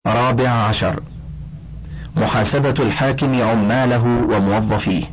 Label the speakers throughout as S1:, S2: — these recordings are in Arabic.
S1: 14. محاسبة الحاكم عماله وموظفيه.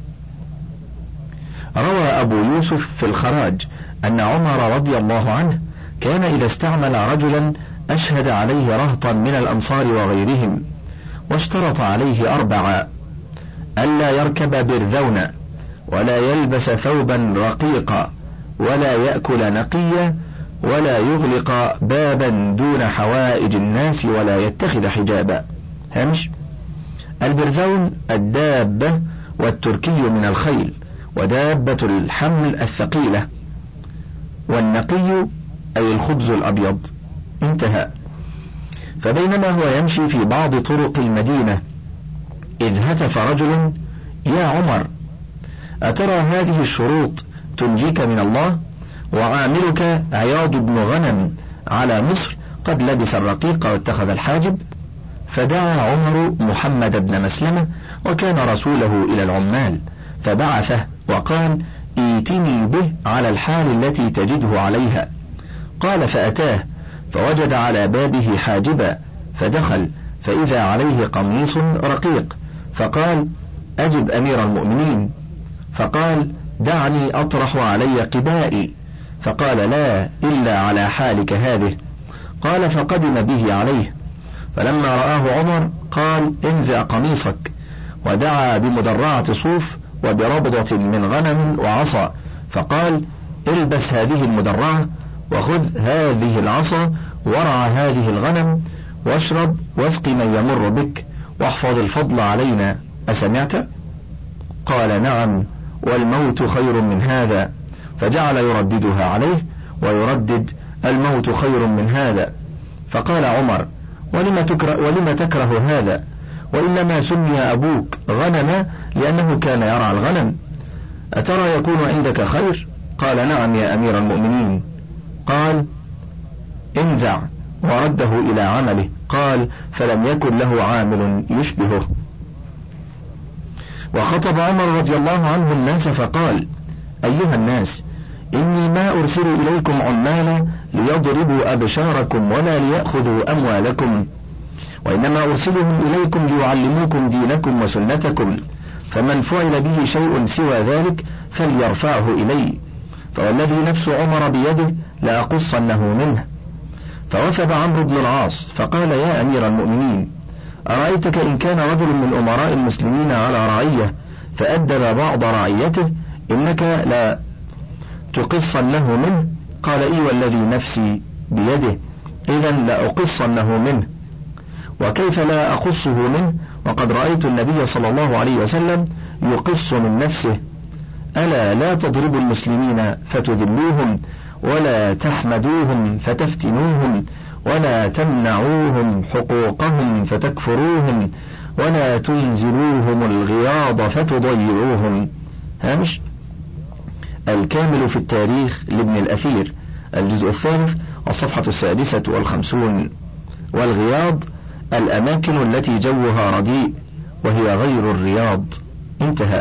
S1: روى أبو يوسف في الخراج أن عمر رضي الله عنه كان إذا استعمل رجلا أشهد عليه رهطا من الأنصار وغيرهم، واشترط عليه 4: ألا يركب برذون، ولا يلبس ثوبا رقيقا، ولا يأكل نقيا، ولا يغلق بابا دون حوائج الناس، ولا يتخذ حجابا. هامش: البرذون الدابة، والتركي من الخيل، ودابة الحمل الثقيلة، والنقي أي الخبز الأبيض. انتهى. فبينما هو يمشي في بعض طرق المدينة إذ هتف رجل: يا عمر، أترى هذه الشروط تنجيك من الله؟ وعاملك عياض بن غنم على مصر قد لبس الرقيق واتخذ الحاجب. فدعا عمر محمد بن مسلمة، وكان رسوله إلى العمال، فبعثه وقال: ائتني به على الحال التي تجده عليها. قال: فأتاه فوجد على بابه حاجبا، فدخل فإذا عليه قميص رقيق، فقال: أجب أمير المؤمنين. فقال: دعني أطرح علي قبائي. فقال: لا، إلا على حالك هذه. قال: فقدم به عليه، فلما رآه عمر قال: انزع قميصك، ودعا بمدرعة صوف وبربضة من غنم وعصا، فقال: البس هذه المدرعة، وخذ هذه العصا، ورع هذه الغنم، واشرب واسق من يمر بك، واحفظ الفضل علينا، أسمعت؟ قال: نعم، والموت خير من هذا. فجعل يرددها عليه ويردد: الموت خير من هذا. فقال عمر: ولم تكره هذا؟ وإنما سمي أبوك غنما لأنه كان يرعى الغنم. أترى يكون عندك خير؟ قال: نعم يا أمير المؤمنين. قال: انزع، ورده إلى عمله. قال: فلم يكن له عامل يشبهه. وخطب عمر رضي الله عنه الناس فقال: أيها الناس، إني ما أرسل إليكم عمالا ليضربوا أبشاركم ولا ليأخذوا أموالكم، وإنما أرسلهم إليكم ليعلموكم دينكم وسنتكم، فمن فعل به شيء سوى ذلك فليرفعه إلي، فوالذي نفس عمر بيده لأقصنه منه. فوثب عمرو بن العاص فقال: يا أمير المؤمنين، أرأيتك إن كان رجل من أمراء المسلمين على رعية فأدب بعض رعيته، إنك لا تقصن له منه؟ قال: إي والذي نفسي بيده، إذا لأقصنه منه. وكيف لا أقصه منه وقد رأيت النبي صلى الله عليه وسلم يقص من نفسه؟ ألا لا تضربوا المسلمين فتذلوهم، ولا تحمدوهم فتفتنوهم، ولا تمنعوهم حقوقهم فتكفروهم، ولا تنزلوهم الغياض فتضيعوهم. هامش: الكامل في التاريخ لابن الأثير، الجزء 3 الصفحة 56. والغياض الأماكن التي جوها رديء، وهي غير الرياض. انتهى.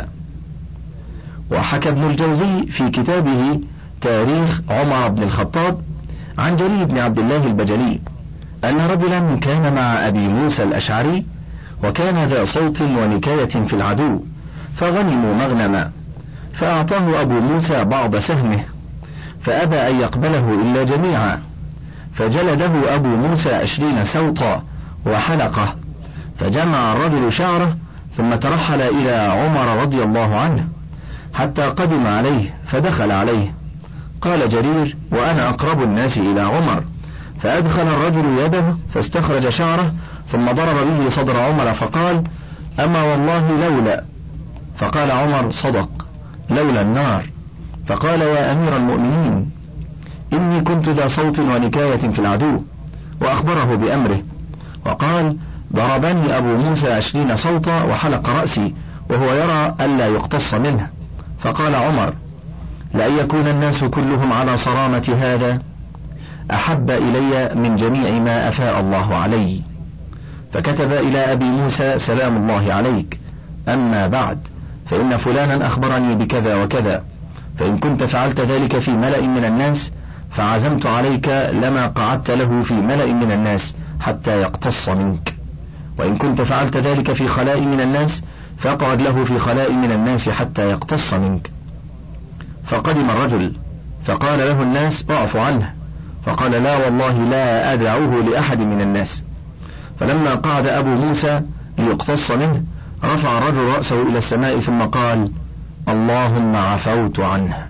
S1: وحكى ابن الجوزي في كتابه تاريخ عمر بن الخطاب عن جرير بن عبد الله البجلي أن رجلا كان مع أبي موسى الأشعري، وكان ذا صوت ونكاية في العدو، فغنموا مغنما، فأعطاه أبو موسى بعض سهمه، فأبى أن يقبله إلا جميعا، فجلده أبو موسى 20 سوطا وحلقه، فجمع الرجل شعره، ثم ترحل إلى عمر رضي الله عنه حتى قدم عليه، فدخل عليه. قال جرير: وأنا أقرب الناس إلى عمر، فأدخل الرجل يده فاستخرج شعره، ثم ضرب به صدر عمر، فقال: أما والله لولا. فقال عمر: صدق، لولا النار. فقال: يا أمير المؤمنين، إني كنت ذا صوت ونكاية في العدو. وأخبره بأمره، وقال: ضربني أبو موسى 20 صوتا وحلق رأسي، وهو يرى ألا يقتص منه. فقال عمر: لأن يكون الناس كلهم على صرامة هذا أحب إلي من جميع ما أفاء الله علي. فكتب إلى أبي موسى: سلام الله عليك، أما بعد، فإن فلانا أخبرني بكذا وكذا، فإن كنت فعلت ذلك في ملأ من الناس فعزمت عليك لما قعدت له في ملأ من الناس حتى يقتص منك. وإن كنت فعلت ذلك في خلاء من الناس فاقعد له في خلاء من الناس حتى يقتص منك. فقدم الرجل فقال له الناس اعف عنه، فقال لا والله لا أدعوه لأحد من الناس. فلما قعد أبو موسى ليقتص منه رفع الرجل رأسه إلى السماء ثم قال اللهم عفوت عنه.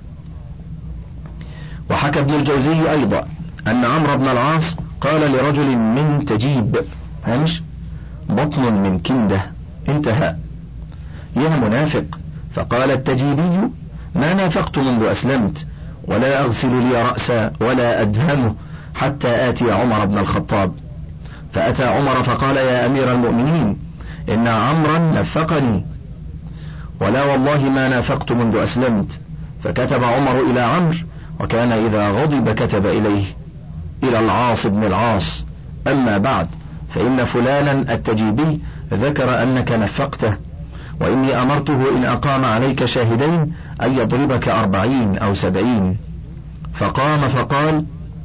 S1: وحكى ابن الجوزي أيضا أن عمرو بن العاص قال لرجل من تجيب همش بطن من كندة انتهى يا منافق، فقال التجيبي ما نافقت منذ أسلمت ولا أغسل لي رأسا ولا أدهنه حتى آتي عمر بن الخطاب. فأتى عمر فقال يا أمير المؤمنين إن عمرا نفقني ولا والله ما نافقت منذ أسلمت. فكتب عمر إلى عمرو، وكان إذا غضب كتب إليه إلى العاص بن العاص أما بعد فإن فلانا التجيبي ذكر أنك نفقته، وإني أمرته إن أقام عليك شاهدين أن يضربك 40 أو 70. فقام فقال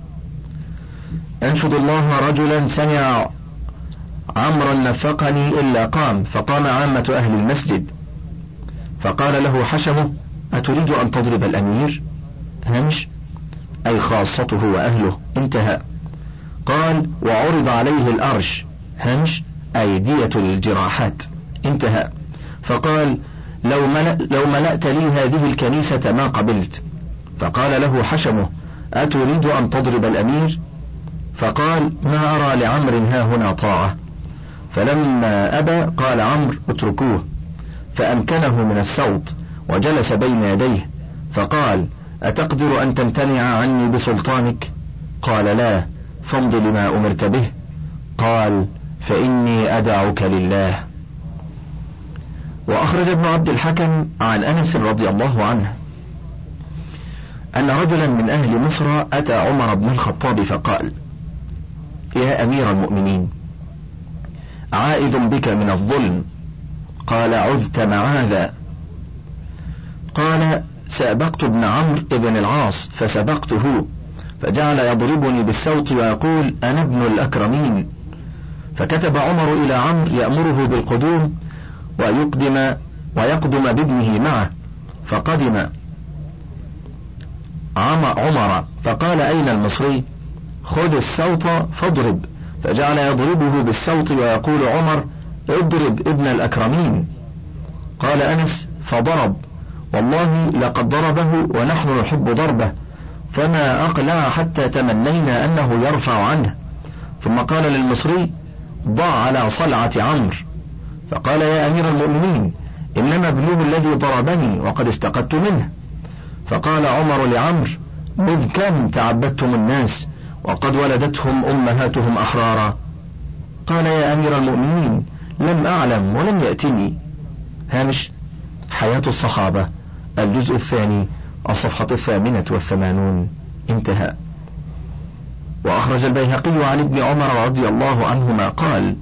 S1: أنشد الله رجلا سمع عمرا نفقني إلا قام. فقام عامة أهل المسجد فقال له حشمه أتريد أن تضرب الأمير همش أي خاصته وأهله انتهى. قال وعرض عليه الأرش همش أي دية الجراحات انتهى. فقال لو ملأت لي هذه الكنيسة ما قبلت. فقال له حشمه أتريد أن تضرب الأمير؟ فقال ما أرى لعمر ها هنا طاعة. فلما أبى قال عمرو اتركوه، فأمكنه من الصوت وجلس بين يديه فقال أتقدر أن تمتنع عني بسلطانك؟ قال لا، فامض لما أمرت به. قال فإني أدعك لله. وأخرج ابن عبد الحكم عن أنس رضي الله عنه أن رجلا من أهل مصر أتى عمر بن الخطاب فقال يا أمير المؤمنين عائذ بك من الظلم. قال عذت معاذا. قال سابقت ابن عمرو بن العاص فسبقته فجعل يضربني بالسوط ويقول أنا ابن الأكرمين. فكتب عمر إلى عمرو يأمره بالقدوم ويقدم بابنه معه. فقدم عمر فقال أين المصري؟ خذ السوط فاضرب. فجعل يضربه بالسوط ويقول عمر اضرب ابن الأكرمين. قال أنس فضرب والله لقد ضربه ونحن نحب ضربه فما أقلع حتى تمنينا أنه يرفع عنه. ثم قال للمصري ضع على صلعة عمرو. فقال يا أمير المؤمنين إنما ابنه الذي ضربني وقد استقدت منه. فقال عمر لعمرو مذ كم تعبدتم الناس وقد ولدتهم أمهاتهم أحرارا؟ قال يا أمير المؤمنين لم أعلم ولم يأتني. هامش حياة الصحابة الجزء الثاني الصفحة 88 انتهى. وأخرج البيهقي عن ابن عمر رضي الله عنهما قال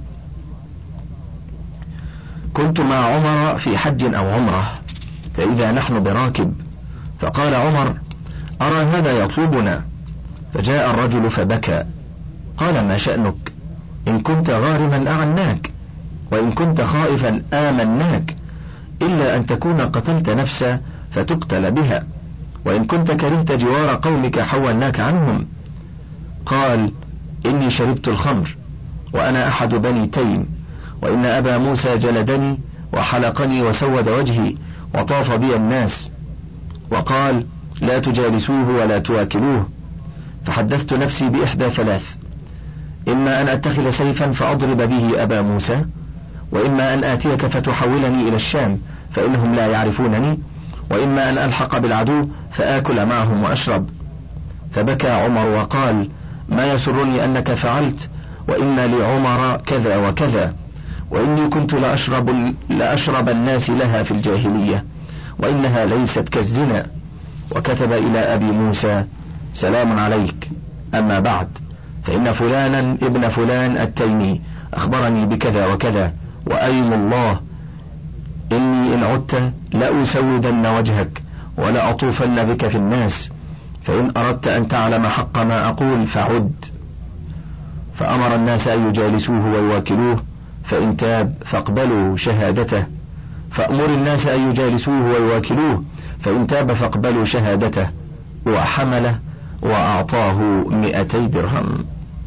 S1: كنت مع عمر في حج أو عمرة فإذا نحن براكب فقال عمر أرى هذا يطلبنا. فجاء الرجل فبكى. قال ما شأنك؟ إن كنت غارما أعناك وإن كنت خائفا آمناك إلا أن تكون قتلت نفسا فتقتل بها وإن كنت كرهت جوار قومك حولناك عنهم. قال إني شربت الخمر وأنا أحد بني تيم وإن أبا موسى جلدني وحلقني وسود وجهي وطاف بي الناس وقال لا تجالسوه ولا تواكلوه. فحدثت نفسي بإحدى ثلاث، إما أن أتخذ سيفا فأضرب به أبا موسى وإما أن آتيك فتحولني إلى الشام فإنهم لا يعرفونني وإما أن ألحق بالعدو فآكل معهم وأشرب. فبكى عمر وقال ما يسرني أنك فعلت وإن لعمر كذا وكذا وإني كنت لأشرب الناس لها في الجاهلية وإنها ليست كالزنا. وكتب إلى أبي موسى سلام عليك أما بعد فإن فلانا ابن فلان التيمي أخبرني بكذا وكذا وأيم الله إني إن عدت لأسودن وجهك ولا أطوفن بك في الناس فإن أردت أن تعلم حق ما أقول فعد. فأمر الناس أن يجالسوه ويواكلوه فإن تاب فاقبلوا شهادته، فأمر الناس أن يجالسوه ويواكلوه، فإن تاب فاقبلوا شهادته، وحمله وأعطاه 200 درهم.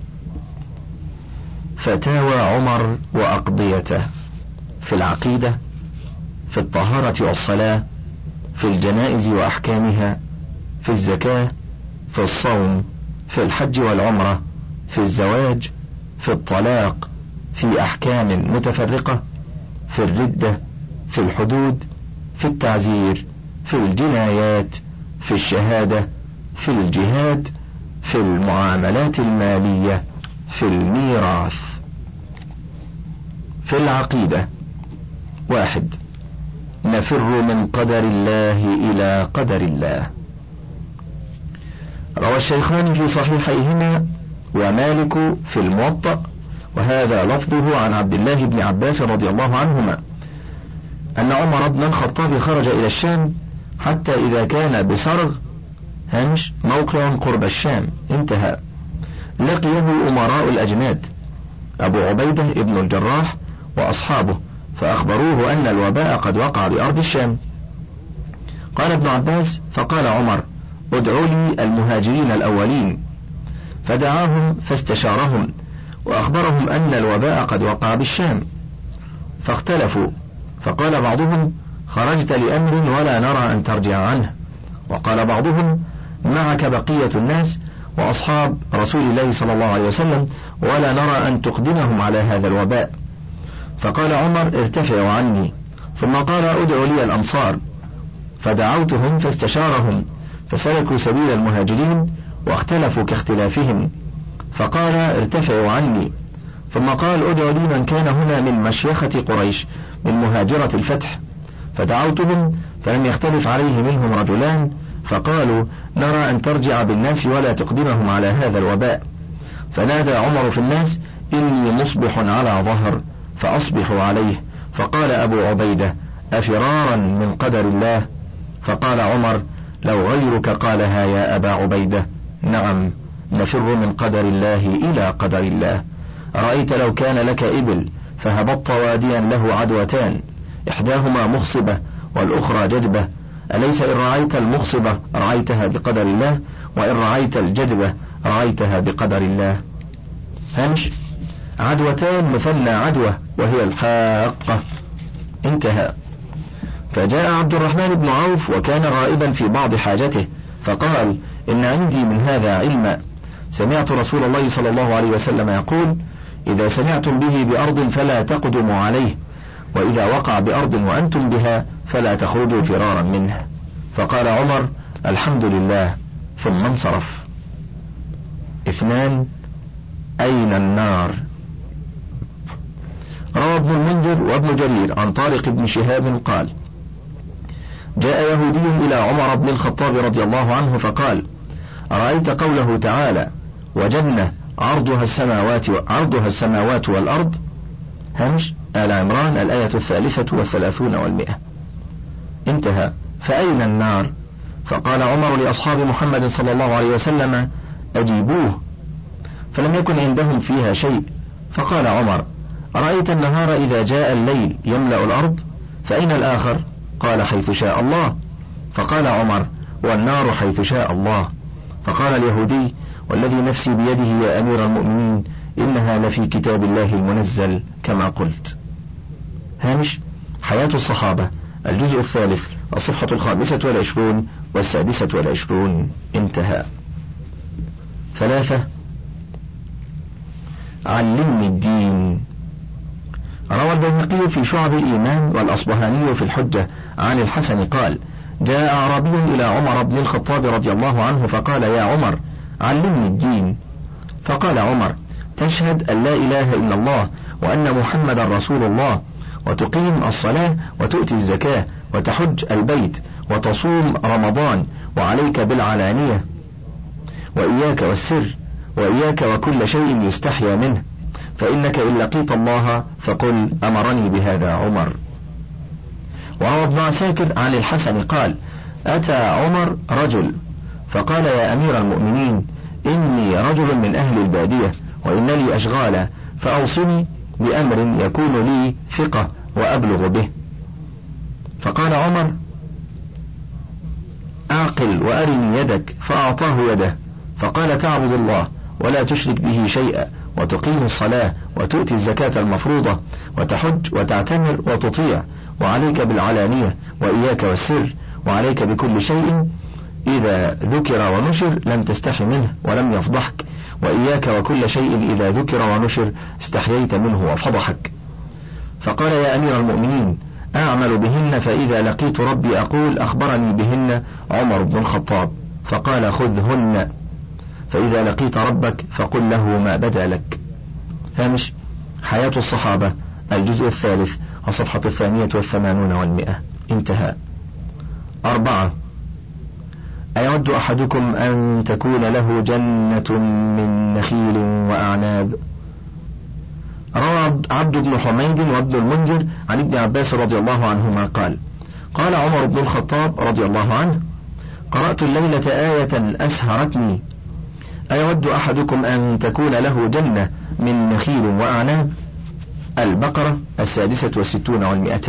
S1: فتاوى عمر وأقضيته في العقيدة، في الطهارة والصلاة، في الجنائز وأحكامها، في الزكاة، في الصوم، في الحج والعمرة، في الزواج، في الطلاق، في أحكام متفرقة، في الردة، في الحدود، في التعزير، في الجنايات، في الشهادة، في الجهاد، في المعاملات المالية، في الميراث. في العقيدة: 1. نفر من قدر الله إلى قدر الله. روى الشيخان في صحيحيهما ومالك في الموطأ، وهذا لفظه عن عبد الله بن عباس رضي الله عنهما، أن عمر بن الخطاب خرج إلى الشام حتى إذا كان بسرغ موقع قرب الشام انتهى، لقيه أمراء الأجناد أبو عبيدة ابن الجراح وأصحابه، فأخبروه أن الوباء قد وقع بأرض الشام. قال ابن عباس: فقال عمر: ادعوا لي المهاجرين الأولين، فدعاهم فاستشارهم وأخبرهم أن الوباء قد وقع بالشام، فاختلفوا، فقال بعضهم: خرجت لأمر ولا نرى أن ترجع عنه، وقال بعضهم: معك بقية الناس وأصحاب رسول الله صلى الله عليه وسلم ولا نرى أن تقدمهم على هذا الوباء. فقال عمر: ارتفعوا عني. ثم قال: ادعوا لي الأنصار، فدعوتهم فاستشارهم، فسلكوا سبيل المهاجرين واختلفوا كاختلافهم، فقال: ارتفعوا عني. ثم قال: ادعوا لي من كان هنا من مشيخة قريش من مهاجرة الفتح، فدعوتهم فلم يختلف عليه منهم رجلان، فقالوا: نرى أن ترجع بالناس ولا تقدمهم على هذا الوباء. فنادى عمر في الناس: إني مصبح على ظهر، فأصبحوا عليه. فقال أبو عبيدة: أفرارا من قدر الله؟ فقال عمر: لو غيرك قالها يا أبا عبيدة. نعم، نفر من قدر الله إلى قدر الله. رأيت لو كان لك إبل فهبطت واديا له عدوتان، إحداهما مخصبة والأخرى جدبة، أليس إن رعيت المخصبة رعيتها بقدر الله، وإن رعيت الجدبة رعيتها بقدر الله؟ عدوتان مثنى عدوة، وهي الحاقة انتهى. فجاء عبد الرحمن بن عوف وكان غائبا في بعض حاجته، فقال: إن عندي من هذا علما، سمعت رسول الله صلى الله عليه وسلم يقول: إذا سمعتم به بأرض فلا تقدموا عليه، وإذا وقع بأرض وأنتم بها فلا تخرجوا فرارا منه. فقال عمر: الحمد لله، ثم انصرف. 2. أين النار؟ روى ابن المنذر وابن جرير عن طارق بن شهاب قال: جاء يهودي إلى عمر بن الخطاب رضي الله عنه فقال: أرأيت قوله تعالى: وجنة عرضها السماوات والأرض، آل عمران الآية 33 و100 انتهى. فأين النار؟ فقال عمر لأصحاب محمد صلى الله عليه وسلم: أجيبوه. فلم يكن عندهم فيها شيء. فقال عمر: أرأيت النهار إذا جاء الليل يملأ الأرض، فأين الآخر؟ قال: حيث شاء الله. فقال عمر: والنار حيث شاء الله. فقال اليهودي: والذي نفسي بيده يا أمير المؤمنين، إنها لفي كتاب الله المنزل كما قلت. حياة الصحابة، الجزء 3، الصفحة 25 و26 انتهى. 3. علمني الدين. روى البيهقي في شعب الإيمان والأصبهاني في الحجة عن الحسن قال: جاء أعرابي إلى عمر بن الخطاب رضي الله عنه فقال: يا عمر، علمني الدين. فقال عمر: تشهد أن لا إله إلا الله وأن محمدا رسول الله، وتقيم الصلاة وتؤتي الزكاة وتحج البيت وتصوم رمضان، وعليك بالعلانية، وإياك والسر، وإياك وكل شيء يستحيا منه، فإنك إن لقيت الله فقل أمرني بهذا عمر. وروى ابن عساكر عن الحسن قال: أتى عمر رجل فقال: يا أمير المؤمنين، إني رجل من أهل البادية وإن لي أشغالا، فأوصني بأمر يكون لي ثقة وأبلغ به. فقال عمر: أعقل وأرني يدك، فأعطاه يده، فقال: تعبد الله ولا تشرك به شيئا، وتقيم الصلاة، وتؤتي الزكاة المفروضة، وتحج وتعتمر وتطيع، وعليك بالعلانية وإياك والسر، وعليك بكل شيء إذا ذكر ونشر لم تستحي منه ولم يفضحك، وإياك وكل شيء إذا ذكر ونشر استحييت منه وفضحك. فقال: يا أمير المؤمنين، أعمل بهن، فإذا لقيت ربي أقول أخبرني بهن عمر بن الخطاب. فقال: خذهن، فإذا لقيت ربك فقل له ما بدا لك. هامش حياة الصحابة الجزء 3 الصفحة 82 و100. انتهى. 4. أيود أحدكم أن تكون له جنة من نخيل وأعناب؟ روى عبد بن حميد وابن المنذر عن ابن عباس رضي الله عنهما قال: قال عمر بن الخطاب رضي الله عنه: قرأت الليلة آية أسهرتني: أيود أحدكم أن تكون له جنة من نخيل وأعناب؟ البقرة 66 و200.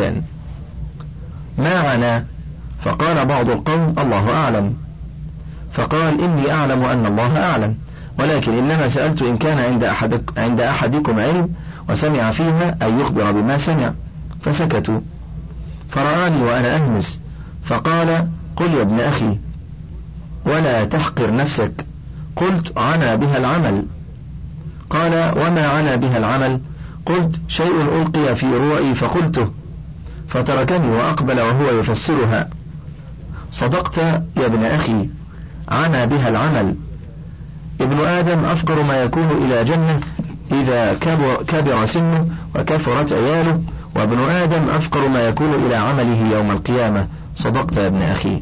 S1: ما عنا؟ فقال بعض القوم: الله أعلم. فقال: إني أعلم أن الله أعلم، ولكن إنما سألت إن كان عند أحدكم علم وسمع فيها أن يخبر بما سمع. فسكتوا. فرآني وأنا أهمس، فقال: قل يا ابن أخي ولا تحقر نفسك. قلت: عنا بها العمل. قال: وما عنا بها العمل؟ قلت: شيء ألقي في روعي فقلته، فتركني وأقبل وهو يفسرها. صدقت يا ابن أخي، عنا بها العمل. ابن آدم أفقر ما يكون إلى جنة إذا كبر سنه وكثرت عياله، وابن آدم أفقر ما يكون إلى عمله يوم القيامة. صدقت يا ابن أخي.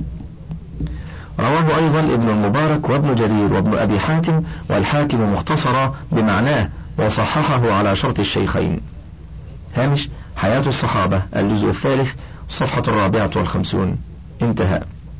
S1: رواه أيضا ابن المبارك وابن جرير وابن أبي حاتم والحاكم مختصرا بمعناه، وصححه على شرط الشيخين. هامش حياة الصحابة الجزء 3 صفحة 54. انتهى.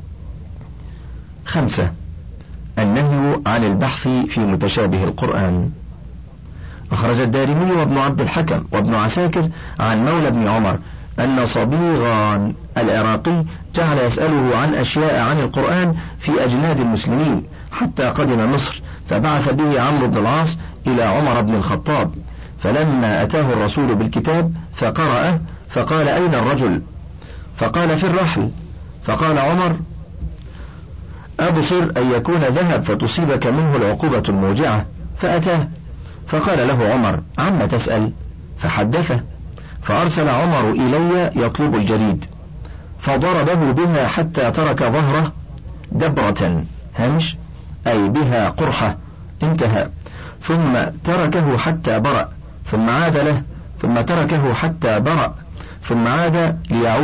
S1: 5. النهي عن البحث في متشابه القرآن. أخرج الدارمي وابن عبد الحكم وابن عساكر عن مولى بن عمر أن صبيغان العراقي جعل يسأله عن أشياء عن القرآن في أجناد المسلمين حتى قدم مصر، فبعث به عمرو بن العاص إلى عمر بن الخطاب، فلما أتاه الرسول بالكتاب فقرأه فقال: أين الرجل؟ فقال: في الرحل. فقال عمر: أبصر أن يكون ذهب فتصيبك منه العقوبة الموجعة. فأتاه فقال له عمر: عم تسأل؟ فحدثه. فأرسل عمر إلي يطلب الجريد، فضربه بها حتى ترك ظهره دبرة، همش أي بها قرحة. انتهى. ثم تركه حتى برأ، ثم عاد له، ثم تركه حتى برأ، ثم عاد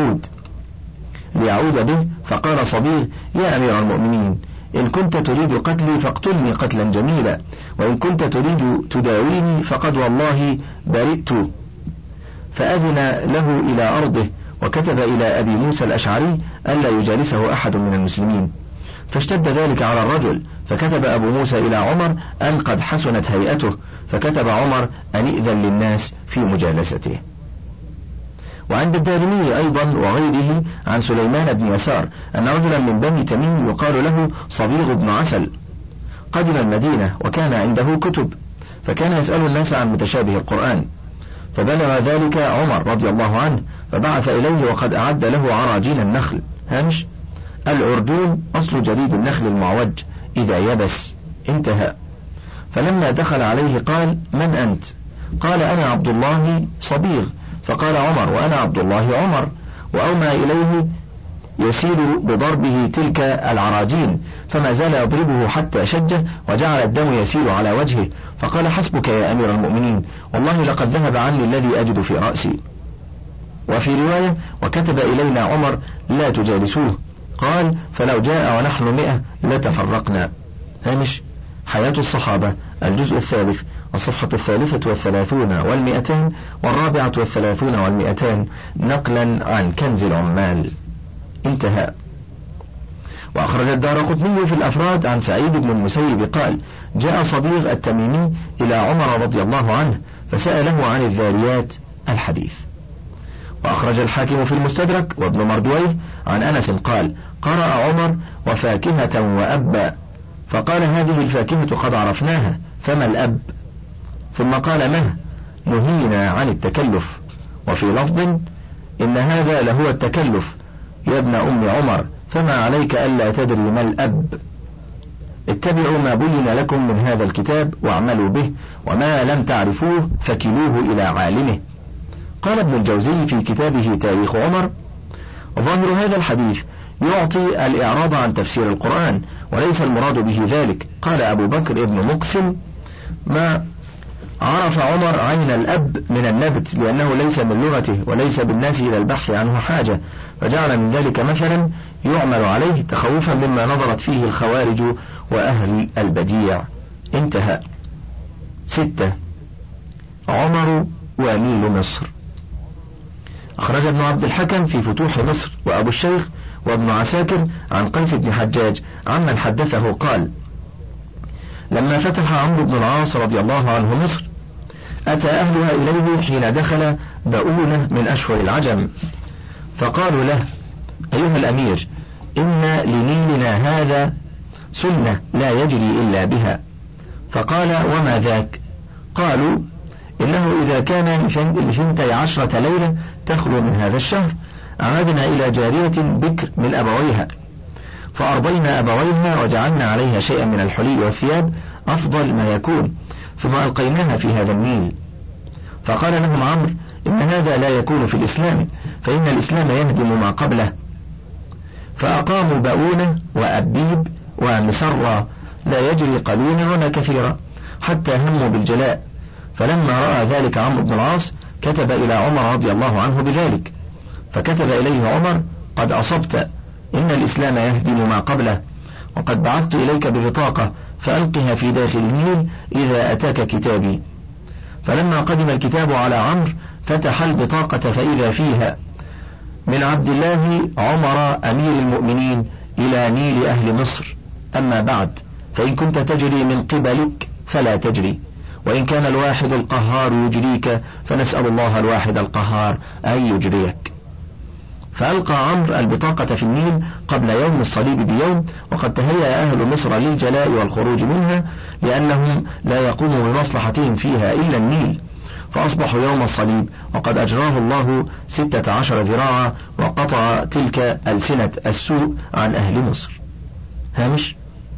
S1: ليعود به. فقال صبيغ: يا أمير المؤمنين، إن كنت تريد قتلي فاقتلني قتلا جميلا، وإن كنت تريد تداويني فقد والله برئت. فأذن له إلى أرضه، وكتب إلى أبي موسى الأشعري ألا يجالسه أحد من المسلمين. فاشتد ذلك على الرجل، فكتب أبو موسى إلى عمر أن قد حسنت هيئته، فكتب عمر أن إذن للناس في مجالسته. وعند الدارمي أيضا وغيره عن سليمان بن يسار أن رجلا من بني تميم يقال له صبيغ بن عسل قدم المدينة وكان عنده كتب، فكان يسأل الناس عن متشابه القرآن، فبلغ ذلك عمر رضي الله عنه، فبعث إليه وقد أعد له عراجين النخل. هامش العرجون أصل جريد النخل المعوج إذا يبس. انتهى. فلما دخل عليه قال: من أنت؟ قال: أنا عبد الله صبيغ. فقال عمر: وأنا عبد الله عمر. وأومى إليه يسير بضربه تلك العراجين، فما زال يضربه حتى شجه وجعل الدم يسير على وجهه. فقال: حسبك يا أمير المؤمنين، والله لقد ذهب عني الذي أجد في رأسي. وفي رواية: وكتب إلينا عمر لا تجالسوه. قال: فلو جاء ونحن 100 لتفرقنا. هامش حياة الصحابة الجزء 3 الصفحة 33 و200 و34 و200 نقلا عن كنز العمال. انتهى. وأخرج الدارقطني في الأفراد عن سعيد بن المسيب قال: جاء صبيغ التميمي إلى عمر رضي الله عنه فسأله عن الذاريات الحديث. وأخرج الحاكم في المستدرك وابن مردويه عن أنس قال: قرأ عمر: وفاكهة وأبا، فقال: هذه الفاكهة قد عرفناها، فما الأب؟ ثم قال: مه، نهينا عن التكلف. وفي لفظ: إن هذا لهو التكلف يا ابن أم عمر، فما عليك ألا تدري ما الأب. اتبعوا ما بين لكم من هذا الكتاب واعملوا به، وما لم تعرفوه فكلوه إلى عالمه. قال ابن الجوزي في كتابه تاريخ عمر: ظاهر هذا الحديث يعطي الإعراض عن تفسير القرآن، وليس المراد به ذلك. قال أبو بكر ابن مقسم: ما عرف عمر عين الأب من النبت، لأنه ليس من لغته، وليس بالناس إلى البحث عنه حاجة، فجعل من ذلك مثلا يعمل عليه تخوفا مما نظرت فيه الخوارج وأهل البديع. انتهى. 6. عمر ونيل مصر. أخرج ابن عبد الحكم في فتوح مصر وأبو الشيخ وابن عساكر عن قيس بن حجاج عمن حدثه قال: لما فتح عمرو بن العاص رضي الله عنه مصر، أتى أهلها إليه حين دخل بؤونة من أشهر العجم، فقالوا له: أيها الأمير، إن لنيلنا هذا سنة لا يجري إلا بها. فقال: وما ذاك؟ قالوا: إنه إذا كان ل12 ليلة تخلو من هذا الشهر، عادنا إلى جارية بكر من أبويها، فأرضينا أبويها وجعلنا عليها شيئا من الحلي والثياب أفضل ما يكون، ثم ألقيناها في هذا النيل. فقال لهم عمرو: إن هذا لا يكون في الإسلام، فإن الإسلام يهدم ما قبله. فأقاموا بؤونة وأبيب ومسرة لا يجري قليلا ولا كثيرا، حتى هموا بالجلاء. فلما رأى ذلك عمرو بن العاص كتب إلى عمر رضي الله عنه بذلك، فكتب إليه عمر: قد أصبت، إن الإسلام يهدم ما قبله، وقد بعثت إليك ببطاقة فألقها في داخل النيل إذا أتاك كتابي. فلما قدم الكتاب على عمرو فتح البطاقة فإذا فيها: من عبد الله عمر أمير المؤمنين إلى نيل أهل مصر، أما بعد، فإن كنت تجري من قبلك فلا تجري، وإن كان الواحد القهار يجريك فنسأل الله الواحد القهار أن يجريك. فألقى عمرو البطاقة في النيل قبل يوم الصليب بيوم، وقد تهيأ أهل مصر للجلاء والخروج منها، لأنهم لا يقوم بمصلحتهم فيها إلا النيل، فأصبحوا يوم الصليب وقد أجراه الله 16 ذراعا، وقطع تلك ألسنة السوء عن أهل مصر. هامش: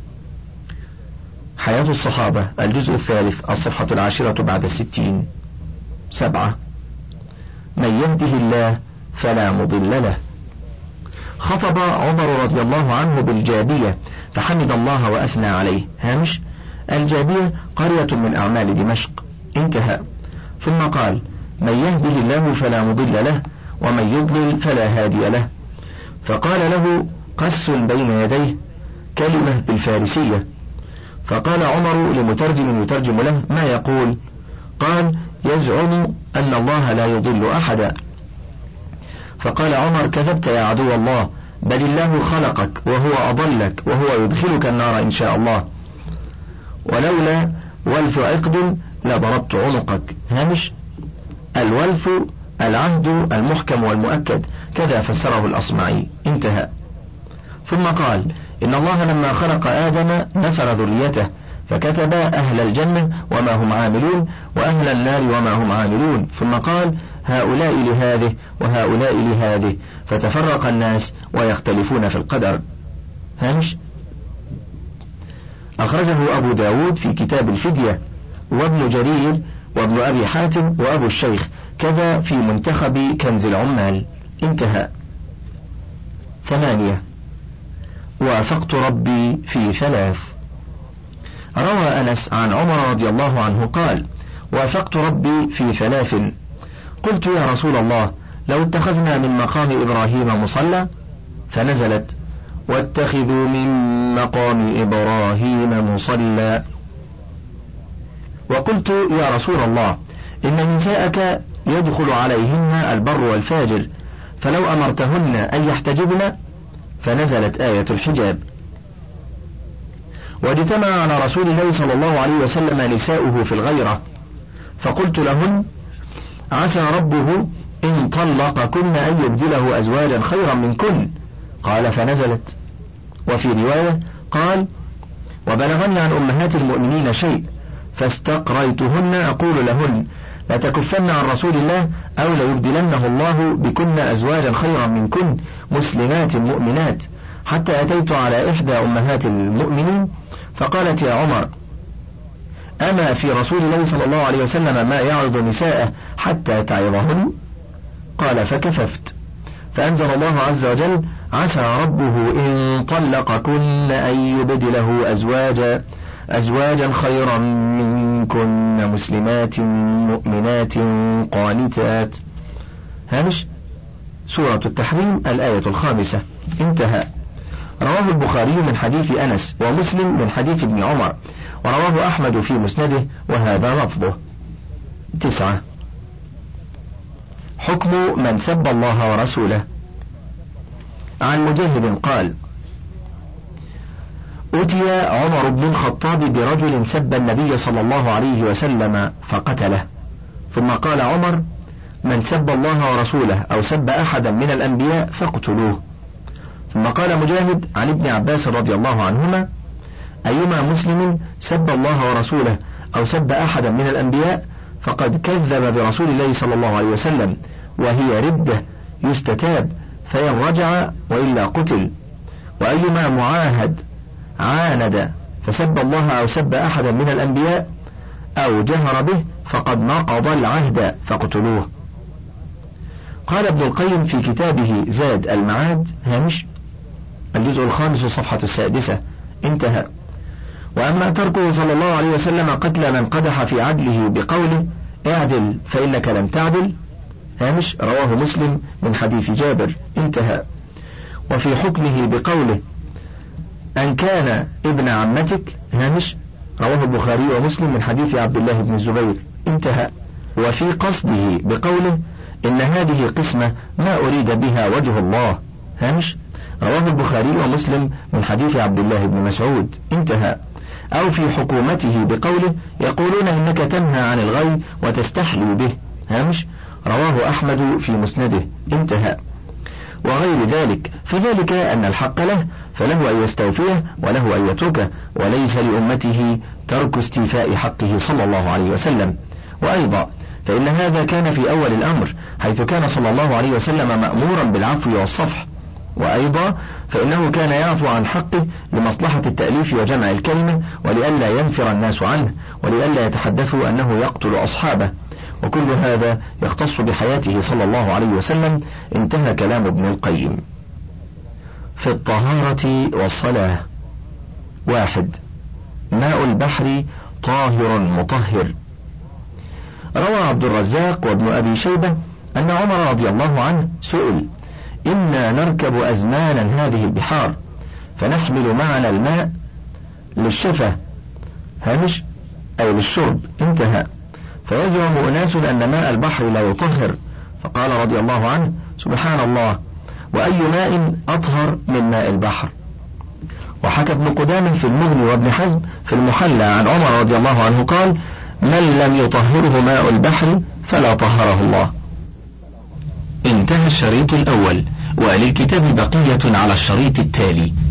S1: حياة الصحابة، الجزء 3، الصفحة 10 بعد 60. 7. من يهده الله فلا مضل له. خطب عمر رضي الله عنه بالجابية فحمد الله وأثنى عليه. هامش: الجابية قرية من أعمال دمشق. انتهى. ثم قال: من يهده الله فلا مضل له، ومن يضلل فلا هادي له. فقال له قس بين يديه كلمة بالفارسية، فقال عمر لمترجم يترجم له: ما يقول؟ قال: يزعم أن الله لا يضل أحدا. فقال عمر: كذبت يا عدو الله، بل الله خلقك وهو أضلك، وهو يدخلك النار إن شاء الله، ولولا ولف عقد لضربت عنقك. هامش: الولف العهد المحكم والمؤكد، كذا فسره الأصمعي. انتهى. ثم قال: إن الله لما خلق آدم نثر ذريته، فكتب أهل الجنة وما هم عاملون، وأهل النار وما هم عاملون، ثم قال: هؤلاء لهذه وهؤلاء لهذه، فتفرق الناس ويختلفون في القدر. هامش: أخرجه أبو داود في كتاب الفدية، وابن جرير وابن أبي حاتم وأبو الشيخ، كذا في منتخب كنز العمال. انتهى. 8. وافقت ربي في 3. روى أنس عن عمر رضي الله عنه قال: وافقت ربي في 3. قلت: يا رسول الله، لو اتخذنا من مقام إبراهيم مصلى، فنزلت: واتخذوا من مقام إبراهيم مصلى. وقلت: يا رسول الله، إن نساءك يدخل عليهن البر والفاجر، فلو أمرتهن أن يحتجبن، فنزلت آية الحجاب. واجتمع على رسول الله صلى الله عليه وسلم نساؤه في الغيرة، فقلت لهن عسى ربه إن طلقكن أن يبدله أزواجا خيرا منكن. قال فنزلت. وفي رواية قال وبلغني عن أمهات المؤمنين شيء فاستقريتهن أقول لهن لتكفن عن رسول الله أو ليبدلنه الله بكن أزواجا خيرا منكن مسلمات مؤمنات، حتى أتيت على إحدى أمهات المؤمنين فقالت يا عمر أما في رسول الله صلى الله عليه وسلم ما يعظ نساءه حتى تعظهن؟ قال فكففت. فأنزل الله عز وجل عسى ربه إن طلقكن أن يبدله أزواجا خيرا منكن مسلمات مؤمنات قانتات. هامش سورة التحريم الآية 5. انتهى. رواه البخاري من حديث أنس ومسلم من حديث ابن عمر، ورواه أحمد في مسنده وهذا لفظه. 9. حكم من سب الله ورسوله. عن مجاهد قال أتي عمر بن الخطاب برجل سب النبي صلى الله عليه وسلم فقتله، ثم قال عمر من سب الله ورسوله أو سب أحدا من الأنبياء فاقتلوه. ثم قال مجاهد عن ابن عباس رضي الله عنهما أيما مسلم سب الله ورسوله أو سب أحدا من الأنبياء فقد كذب برسول الله صلى الله عليه وسلم وهي ردة يستتاب فإن رجع وإلا قتل. وأيما معاهد عاند فسب الله أو سب أحدا من الأنبياء أو جهر به فقد نقض العهد فاقتلوه. قال ابن القيم في كتابه زاد المعاد هامش الجزء 5 صفحة 6. انتهى. وأما تركه صلى الله عليه وسلم قتل من قدح في عدله بقوله اعدل فإنك لم تعدل هامش رواه مسلم من حديث جابر. انتهى. وفي حكمه بقوله أن كان ابن عمتك هامش رواه البخاري ومسلم من حديث عبد الله بن الزبير. انتهى. وفي قصده بقوله إن هذه قسمة ما أريد بها وجه الله هامش رواه البخاري ومسلم من حديث عبد الله بن مسعود. انتهى. أو في حكومته بقوله يقولون إنك تنهى عن الغي وتستحلي به هامش رواه أحمد في مسنده. انتهى. وغير ذلك فذلك أن الحق له فله أن يستوفيه وله أن يتركه، وليس لأمته ترك استيفاء حقه صلى الله عليه وسلم. وأيضا فإن هذا كان في أول الأمر حيث كان صلى الله عليه وسلم مأمورا بالعفو والصفح، وأيضا فإنه كان يعفو عن حقه لمصلحة التأليف وجمع الكلمة ولئلا ينفر الناس عنه ولئلا يتحدثوا أنه يقتل أصحابه، وكل هذا يختص بحياته صلى الله عليه وسلم. انتهى كلام ابن القيم. في الطهارة والصلاة. 1. ماء البحر طاهر مطهر. روى عبد الرزاق وابن أبي شيبة أن عمر رضي الله عنه سئل إنا نركب أزمانا هذه البحار فنحمل معنا الماء للشفة هامش أي للشرب. انتهى. فيزعم أناس أن ماء البحر لا يطهر، فقال رضي الله عنه سبحان الله وأي ماء أطهر من ماء البحر. وحكى ابن قدامة في المغني وابن حزم في المحلى عن عمر رضي الله عنه قال من لم يطهره ماء البحر فلا طهره الله. انتهى الشريط الأول، وللكتاب بقية على الشريط التالي.